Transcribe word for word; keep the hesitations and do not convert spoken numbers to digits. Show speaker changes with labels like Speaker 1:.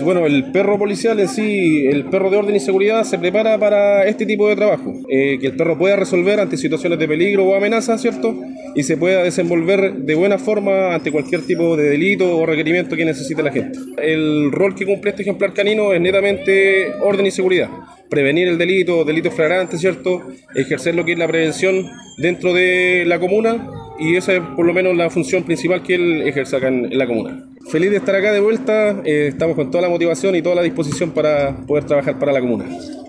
Speaker 1: Bueno, el perro policial en sí, el perro de orden y seguridad se prepara para este tipo de trabajo, eh, que el perro pueda resolver ante situaciones de peligro o amenaza, ¿cierto? Y se pueda desenvolver de buena forma ante cualquier tipo de delito o requerimiento que necesite la gente. El rol que cumple este ejemplar canino es netamente orden y seguridad. Prevenir el delito, delitos flagrantes, ¿cierto? Ejercer lo que es la prevención dentro de la comuna, y esa es por lo menos la función principal que él ejerce acá en, en la comuna. Feliz de estar acá de vuelta, eh, estamos con toda la motivación y toda la disposición para poder trabajar para la comuna.